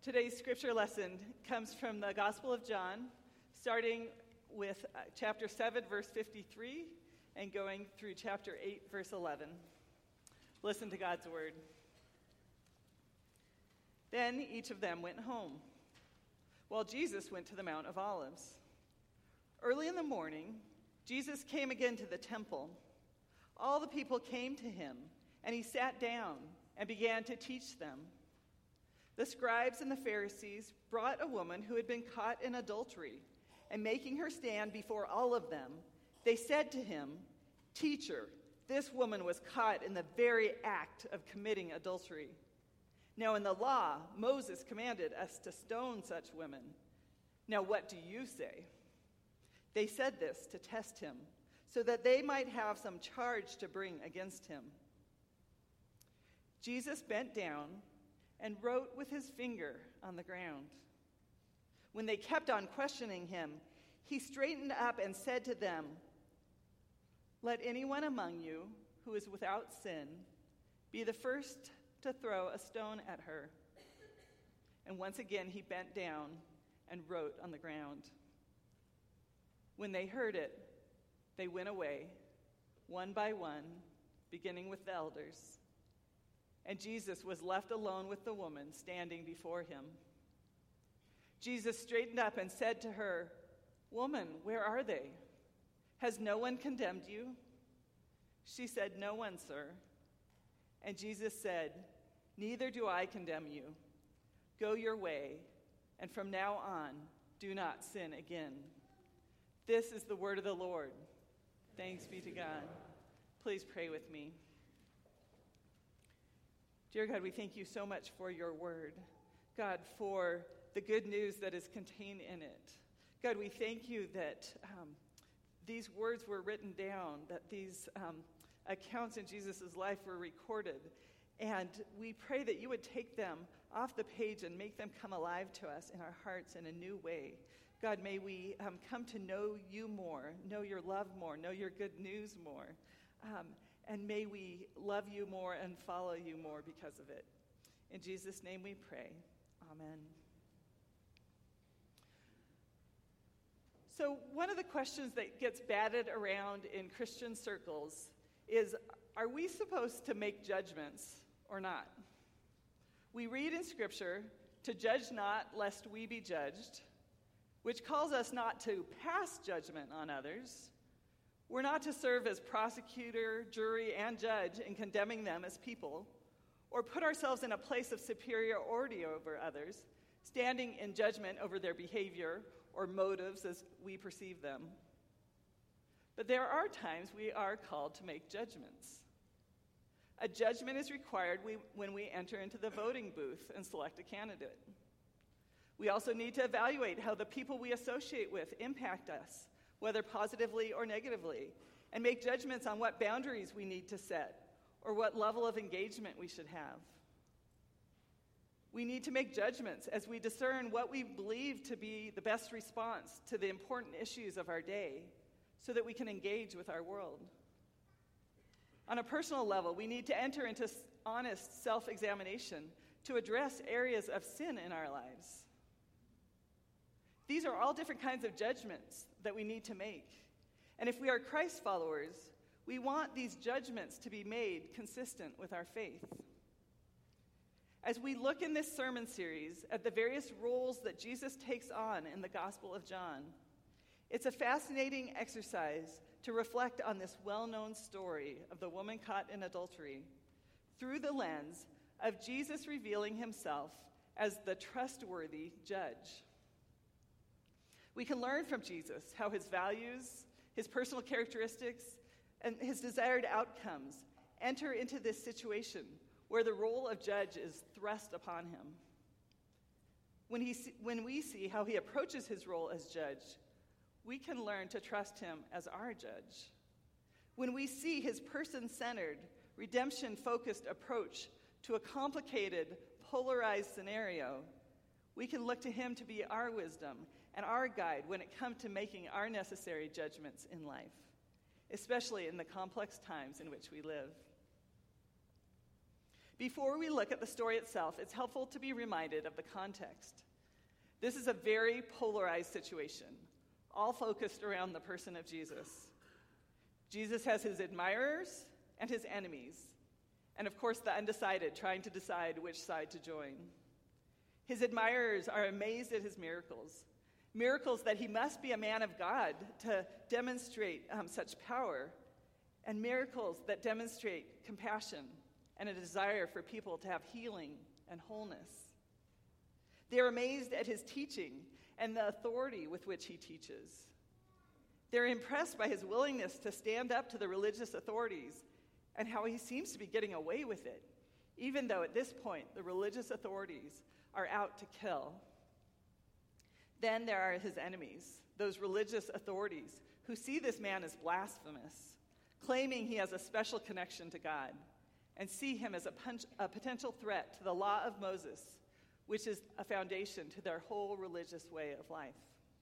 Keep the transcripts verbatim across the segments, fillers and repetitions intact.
Today's scripture lesson comes from the Gospel of John, starting with uh, chapter seven, verse fifty-three, and going through chapter eight, verse eleven. Listen to God's word. Then each of them went home, while Jesus went to the Mount of Olives. Early in the morning, Jesus came again to the temple. All the people came to him, and he sat down and began to teach them. The scribes and the Pharisees brought a woman who had been caught in adultery, and making her stand before all of them, they said to him, "Teacher, this woman was caught in the very act of committing adultery. Now in the law, Moses commanded us to stone such women. Now what do you say?" They said this to test him, so that they might have some charge to bring against him. Jesus bent down and wrote with his finger on the ground. When they kept on questioning him, he straightened up and said to them, "Let anyone among you who is without sin be the first to throw a stone at her." And once again he bent down and wrote on the ground. When they heard it, they went away, one by one, beginning with the elders. And Jesus was left alone with the woman standing before him. Jesus straightened up and said to her, "Woman, where are they? Has no one condemned you?" She said, "No one, sir." And Jesus said, "Neither do I condemn you. Go your way, and from now on, do not sin again." This is the word of the Lord. Thanks be to God. Please pray with me. Dear God, we thank you so much for your word. God, for the good news that is contained in it. God, we thank you that um, these words were written down, that these um, accounts in Jesus' life were recorded. And we pray that you would take them off the page and make them come alive to us in our hearts in a new way. God, may we um, come to know you more, know your love more, know your good news more. Um, and may we love you more and follow you more because of it. In Jesus' name we pray. Amen. So one of the questions that gets batted around in Christian circles is, are we supposed to make judgments or not? We read in Scripture, "To judge not, lest we be judged," which calls us not to pass judgment on others. We're not to serve as prosecutor, jury, and judge in condemning them as people, or put ourselves in a place of superiority over others, standing in judgment over their behavior or motives as we perceive them. But there are times we are called to make judgments. A judgment is required when we enter into the voting booth and select a candidate. We also need to evaluate how the people we associate with impact us, whether positively or negatively, and make judgments on what boundaries we need to set or what level of engagement we should have. We need to make judgments as we discern what we believe to be the best response to the important issues of our day so that we can engage with our world. On a personal level, we need to enter into honest self-examination to address areas of sin in our lives. These are all different kinds of judgments that we need to make. And if we are Christ followers, we want these judgments to be made consistent with our faith. As we look in this sermon series at the various roles that Jesus takes on in the Gospel of John, it's a fascinating exercise to reflect on this well-known story of the woman caught in adultery through the lens of Jesus revealing himself as the trustworthy judge. We can learn from Jesus how his values, his personal characteristics, and his desired outcomes enter into this situation where the role of judge is thrust upon him. When, he, when we see how he approaches his role as judge, we can learn to trust him as our judge. When we see his person-centered, redemption-focused approach to a complicated, polarized scenario, we can look to him to be our wisdom and our guide when it comes to making our necessary judgments in life, especially in the complex times in which we live. Before we look at the story itself, it's helpful to be reminded of the context. This is a very polarized situation, all focused around the person of Jesus. Jesus has his admirers and his enemies, and of course the undecided trying to decide which side to join. His admirers are amazed at his miracles, miracles that he must be a man of God to demonstrate um, such power, and miracles that demonstrate compassion and a desire for people to have healing and wholeness. They're amazed at his teaching and the authority with which he teaches. They're impressed by his willingness to stand up to the religious authorities and how he seems to be getting away with it, even though at this point the religious authorities are out to kill. Then there are his enemies, those religious authorities who see this man as blasphemous, claiming he has a special connection to God, and see him as a, punch, a potential threat to the law of Moses, which is a foundation to their whole religious way of life.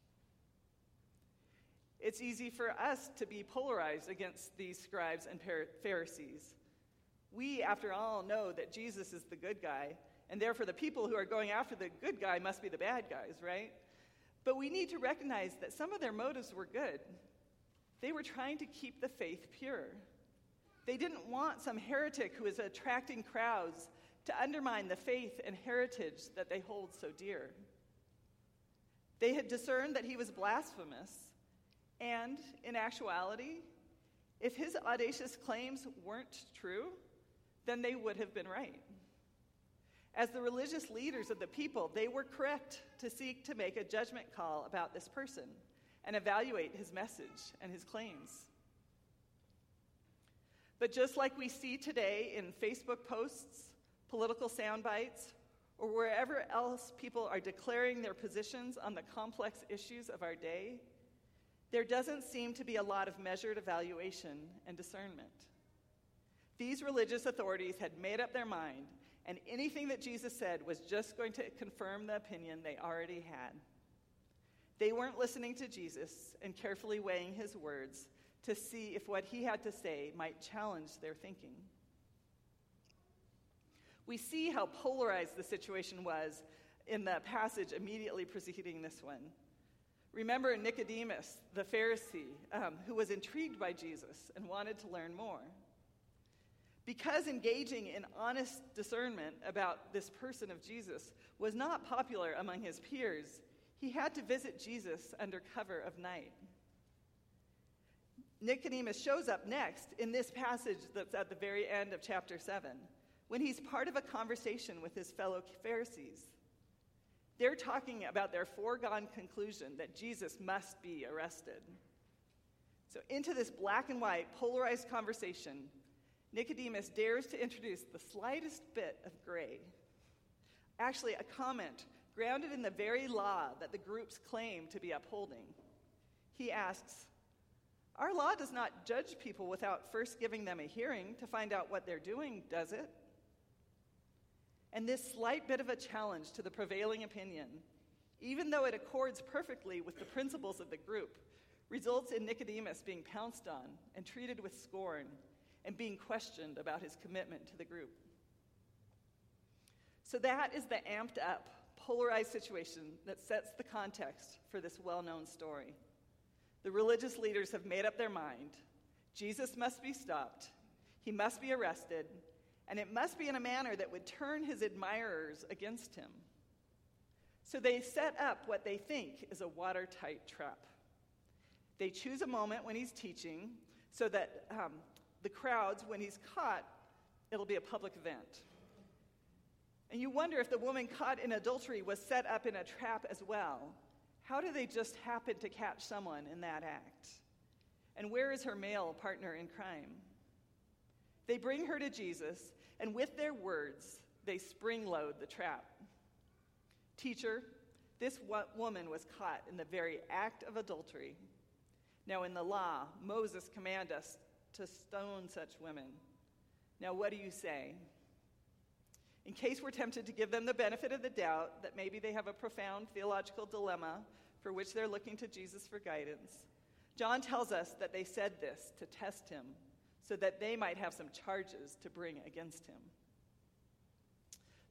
It's easy for us to be polarized against these scribes and Pharisees. We, after all, know that Jesus is the good guy, and therefore the people who are going after the good guy must be the bad guys, right? But we need to recognize that some of their motives were good. They were trying to keep the faith pure. They didn't want some heretic who is attracting crowds to undermine the faith and heritage that they hold so dear. They had discerned that he was blasphemous, and in actuality, if his audacious claims weren't true, then they would have been right. As the religious leaders of the people, they were correct to seek to make a judgment call about this person and evaluate his message and his claims. But just like we see today in Facebook posts, political sound bites, or wherever else people are declaring their positions on the complex issues of our day, there doesn't seem to be a lot of measured evaluation and discernment. These religious authorities had made up their mind, and anything that Jesus said was just going to confirm the opinion they already had. They weren't listening to Jesus and carefully weighing his words to see if what he had to say might challenge their thinking. We see how polarized the situation was in the passage immediately preceding this one. Remember Nicodemus, the Pharisee, um, who was intrigued by Jesus and wanted to learn more. Because engaging in honest discernment about this person of Jesus was not popular among his peers, he had to visit Jesus under cover of night. Nicodemus shows up next in this passage that's at the very end of chapter seven, when he's part of a conversation with his fellow Pharisees. They're talking about their foregone conclusion that Jesus must be arrested. So into this black and white, polarized conversation, Nicodemus dares to introduce the slightest bit of gray. Actually, a comment grounded in the very law that the groups claim to be upholding. He asks, "Our law does not judge people without first giving them a hearing to find out what they're doing, does it?" And this slight bit of a challenge to the prevailing opinion, even though it accords perfectly with the principles of the group, results in Nicodemus being pounced on and treated with scorn and being questioned about his commitment to the group. So that is the amped up, polarized situation that sets the context for this well-known story. The religious leaders have made up their mind. Jesus must be stopped. He must be arrested. And it must be in a manner that would turn his admirers against him. So they set up what they think is a watertight trap. They choose a moment when he's teaching so that um, the crowds, when he's caught, it'll be a public event. And you wonder if the woman caught in adultery was set up in a trap as well. How do they just happen to catch someone in that act? And where is her male partner in crime? They bring her to Jesus, and with their words, they spring-load the trap. "Teacher, this woman was caught in the very act of adultery. Now in the law, Moses commanded us to stone such women. Now what do you say?" In case we're tempted to give them the benefit of the doubt that maybe they have a profound theological dilemma for which they're looking to Jesus for guidance, John tells us that they said this to test him so that they might have some charges to bring against him.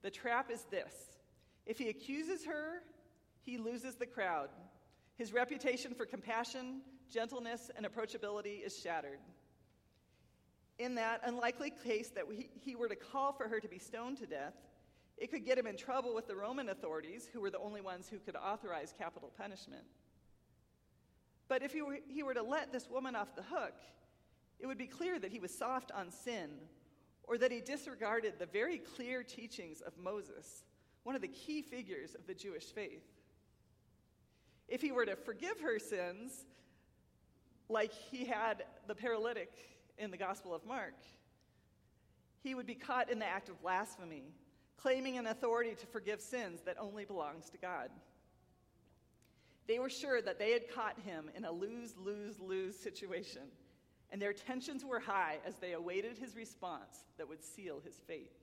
The trap is this: if he accuses her, he loses the crowd. His reputation for compassion, gentleness, and approachability is shattered. In that unlikely case that we, he were to call for her to be stoned to death, it could get him in trouble with the Roman authorities, who were the only ones who could authorize capital punishment. But if he were, he were to let this woman off the hook, it would be clear that he was soft on sin, or that he disregarded the very clear teachings of Moses, one of the key figures of the Jewish faith. If he were to forgive her sins, like he had the paralytic in the Gospel of Mark, he would be caught in the act of blasphemy, claiming an authority to forgive sins that only belongs to God. They were sure that they had caught him in a lose-lose-lose situation, and their tensions were high as they awaited his response that would seal his fate.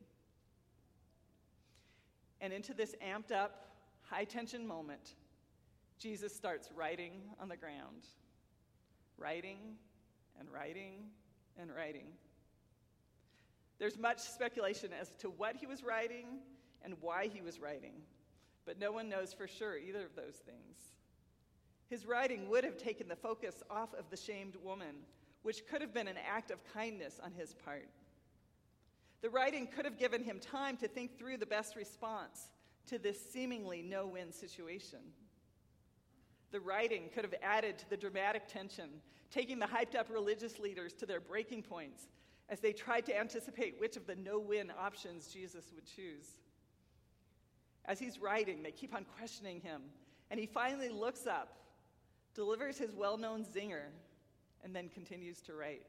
And into this amped-up, high-tension moment, Jesus starts writing on the ground. Writing and writing and writing. There's much speculation as to what he was writing and why he was writing, but no one knows for sure either of those things. His writing would have taken the focus off of the shamed woman, which could have been an act of kindness on his part. The writing could have given him time to think through the best response to this seemingly no-win situation. The writing could have added to the dramatic tension, taking the hyped-up religious leaders to their breaking points as they tried to anticipate which of the no-win options Jesus would choose. As he's writing, they keep on questioning him, and he finally looks up, delivers his well-known zinger, and then continues to write.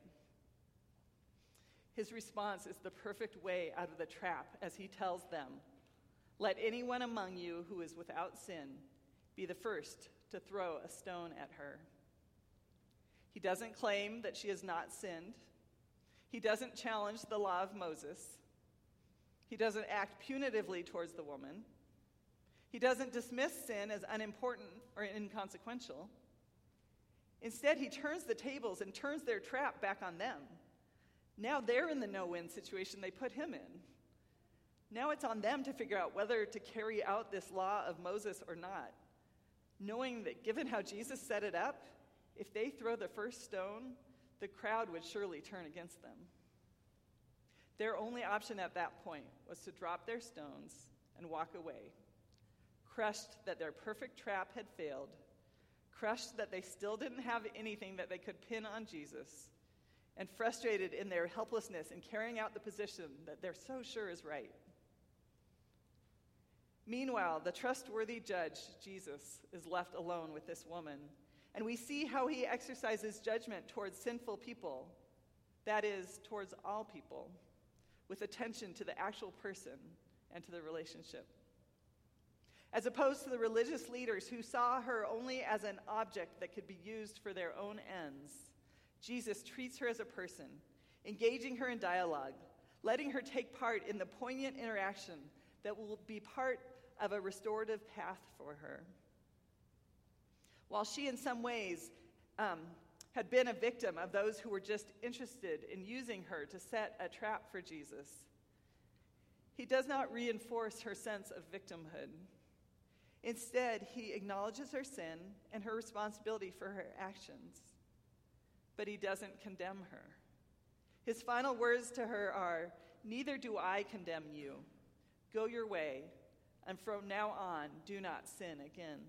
His response is the perfect way out of the trap as he tells them, "Let anyone among you who is without sin be the first to throw a stone at her." He doesn't claim that she has not sinned. He doesn't challenge the law of Moses. He doesn't act punitively towards the woman. He doesn't dismiss sin as unimportant or inconsequential. Instead, he turns the tables and turns their trap back on them. Now they're in the no-win situation they put him in. Now it's on them to figure out whether to carry out this law of Moses or not, knowing that given how Jesus set it up, if they throw the first stone, the crowd would surely turn against them. Their only option at that point was to drop their stones and walk away, crushed that their perfect trap had failed, crushed that they still didn't have anything that they could pin on Jesus, and frustrated in their helplessness in carrying out the position that they're so sure is right. Meanwhile, the trustworthy judge, Jesus, is left alone with this woman, and we see how he exercises judgment towards sinful people, that is, towards all people, with attention to the actual person and to the relationship. As opposed to the religious leaders who saw her only as an object that could be used for their own ends, Jesus treats her as a person, engaging her in dialogue, letting her take part in the poignant interaction that will be part of a restorative path for her. While she, in some ways, um, had been a victim of those who were just interested in using her to set a trap for Jesus, he does not reinforce her sense of victimhood. Instead, he acknowledges her sin and her responsibility for her actions, but he doesn't condemn her. His final words to her are, "Neither do I condemn you. Go your way, and from now on, do not sin again."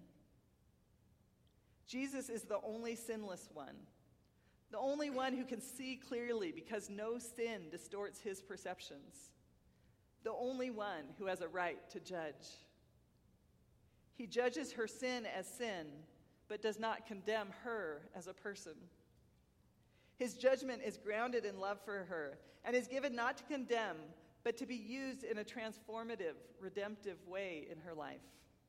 Jesus is the only sinless one, the only one who can see clearly because no sin distorts his perceptions, the only one who has a right to judge. He judges her sin as sin, but does not condemn her as a person. His judgment is grounded in love for her and is given not to condemn, but to be used in a transformative, redemptive way in her life.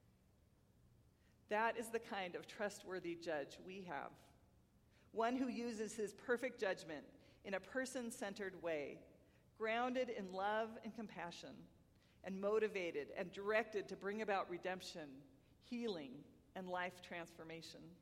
That is the kind of trustworthy judge we have, one who uses his perfect judgment in a person-centered way, grounded in love and compassion, and motivated and directed to bring about redemption, healing, and life transformation.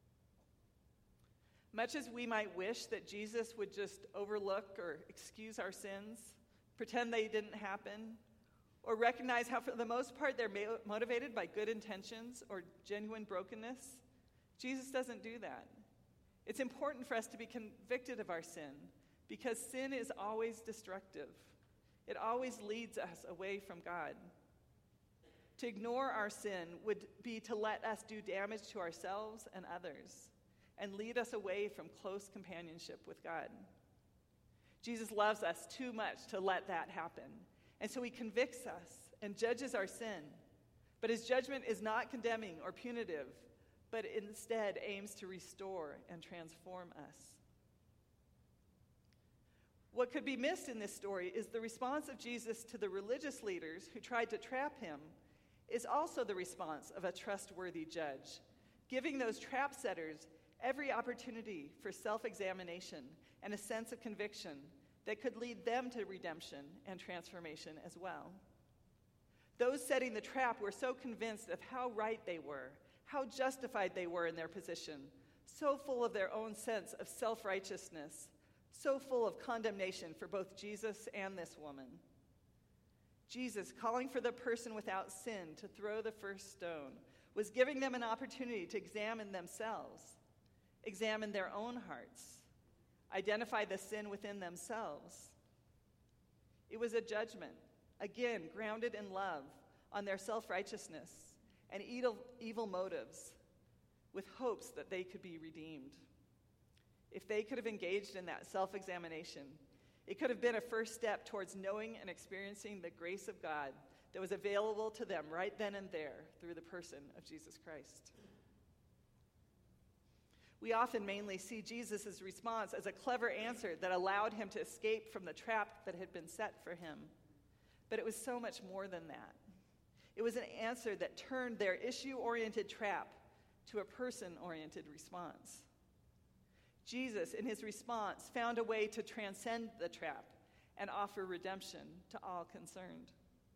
Much as we might wish that Jesus would just overlook or excuse our sins, pretend they didn't happen, or recognize how, for the most part, they're mo- motivated by good intentions or genuine brokenness. Jesus doesn't do that. It's important for us to be convicted of our sin because sin is always destructive. It always leads us away from God. To ignore our sin would be to let us do damage to ourselves and others and lead us away from close companionship with God. Jesus loves us too much to let that happen. And so he convicts us and judges our sin. But his judgment is not condemning or punitive, but instead aims to restore and transform us. What could be missed in this story is the response of Jesus to the religious leaders who tried to trap him is also the response of a trustworthy judge, giving those trap setters every opportunity for self-examination and a sense of conviction that could lead them to redemption and transformation as well. Those setting the trap were so convinced of how right they were, how justified they were in their position, so full of their own sense of self-righteousness, so full of condemnation for both Jesus and this woman. Jesus, calling for the person without sin to throw the first stone, was giving them an opportunity to examine themselves, examine their own hearts, identify the sin within themselves. It was a judgment, again, grounded in love, on their self-righteousness and evil, evil motives, with hopes that they could be redeemed. If they could have engaged in that self-examination, it could have been a first step towards knowing and experiencing the grace of God that was available to them right then and there through the person of Jesus Christ. We often mainly see Jesus' response as a clever answer that allowed him to escape from the trap that had been set for him. But it was so much more than that. It was an answer that turned their issue-oriented trap to a person-oriented response. Jesus, in his response, found a way to transcend the trap and offer redemption to all concerned.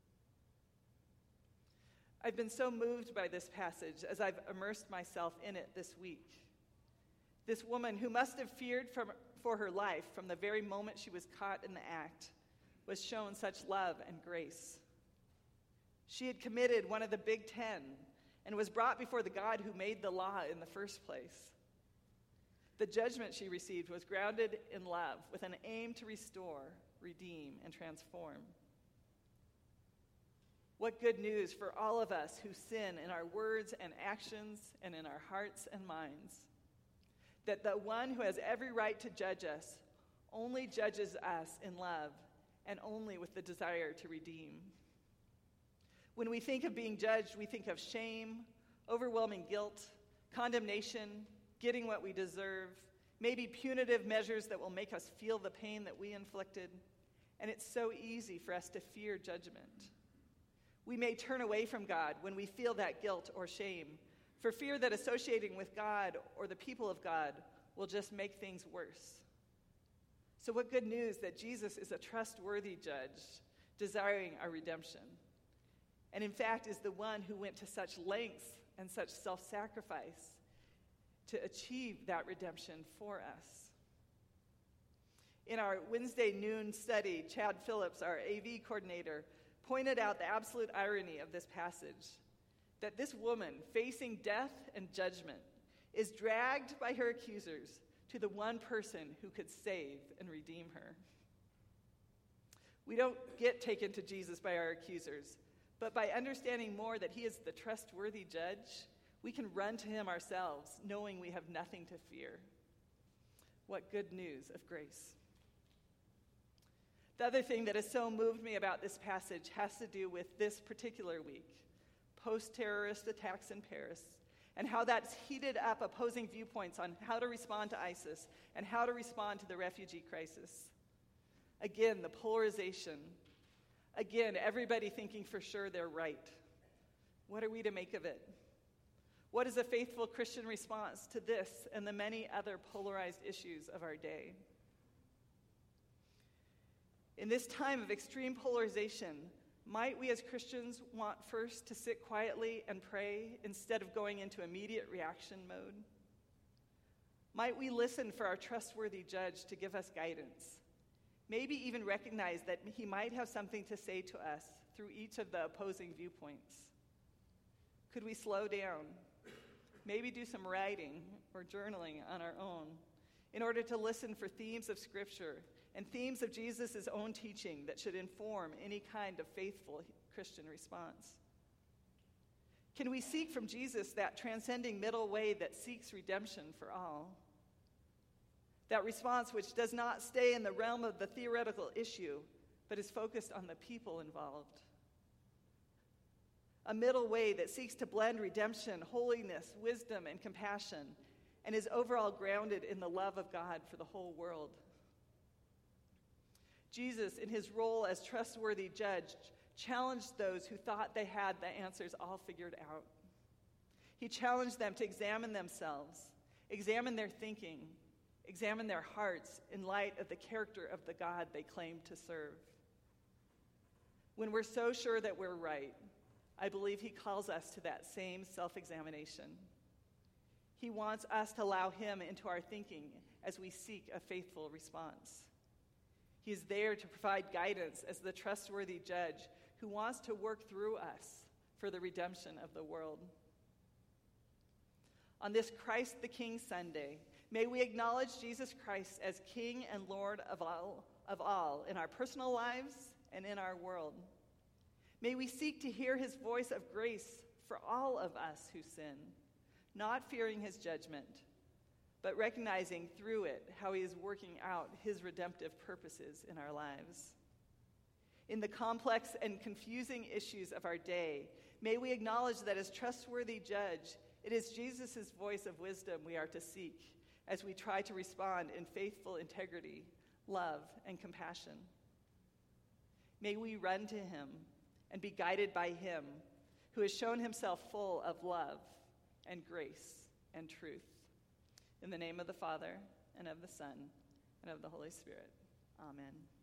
I've been so moved by this passage as I've immersed myself in it this week. This woman, who must have feared from, for her life from the very moment she was caught in the act, was shown such love and grace. She had committed one of the Big Ten and was brought before the God who made the law in the first place. The judgment she received was grounded in love with an aim to restore, redeem, and transform. What good news for all of us who sin in our words and actions and in our hearts and minds, that the one who has every right to judge us only judges us in love and only with the desire to redeem. When we think of being judged, we think of shame, overwhelming guilt, condemnation, getting what we deserve, maybe punitive measures that will make us feel the pain that we inflicted, and it's so easy for us to fear judgment. We may turn away from God when we feel that guilt or shame, for fear that associating with God or the people of God will just make things worse. So what good news that Jesus is a trustworthy judge, desiring our redemption, and in fact is the one who went to such lengths and such self-sacrifice to achieve that redemption for us. In our Wednesday noon study, Chad Phillips, our A V coordinator, pointed out the absolute irony of this passage, that this woman facing death and judgment is dragged by her accusers to the one person who could save and redeem her. We don't get taken to Jesus by our accusers, but by understanding more that he is the trustworthy judge, we can run to him ourselves, knowing we have nothing to fear. What good news of grace. The other thing that has so moved me about this passage has to do with this particular week, post-terrorist attacks in Paris, and how that's heated up opposing viewpoints on how to respond to ISIS and how to respond to the refugee crisis. Again, the polarization. Again, everybody thinking for sure they're right. What are we to make of it? What is a faithful Christian response to this and the many other polarized issues of our day? In this time of extreme polarization, might we as Christians want first to sit quietly and pray instead of going into immediate reaction mode? Might we listen for our trustworthy judge to give us guidance? Maybe even recognize that he might have something to say to us through each of the opposing viewpoints? Could we slow down, maybe do some writing or journaling on our own in order to listen for themes of Scripture and themes of Jesus' own teaching that should inform any kind of faithful Christian response? Can we seek from Jesus that transcending middle way that seeks redemption for all? That response which does not stay in the realm of the theoretical issue, but is focused on the people involved. A middle way that seeks to blend redemption, holiness, wisdom, and compassion, and is overall grounded in the love of God for the whole world. Jesus, in his role as trustworthy judge, challenged those who thought they had the answers all figured out. He challenged them to examine themselves, examine their thinking, examine their hearts in light of the character of the God they claim to serve. When we're so sure that we're right, I believe he calls us to that same self-examination. He wants us to allow him into our thinking as we seek a faithful response. He is there to provide guidance as the trustworthy judge who wants to work through us for the redemption of the world. On this Christ the King Sunday, may we acknowledge Jesus Christ as King and Lord of all, of all in our personal lives and in our world. May we seek to hear his voice of grace for all of us who sin, not fearing his judgment, but recognizing through it how he is working out his redemptive purposes in our lives. In the complex and confusing issues of our day, may we acknowledge that as trustworthy judge, it is Jesus' voice of wisdom we are to seek as we try to respond in faithful integrity, love, and compassion. May we run to him and be guided by him who has shown himself full of love and grace and truth. In the name of the Father, and of the Son, and of the Holy Spirit. Amen.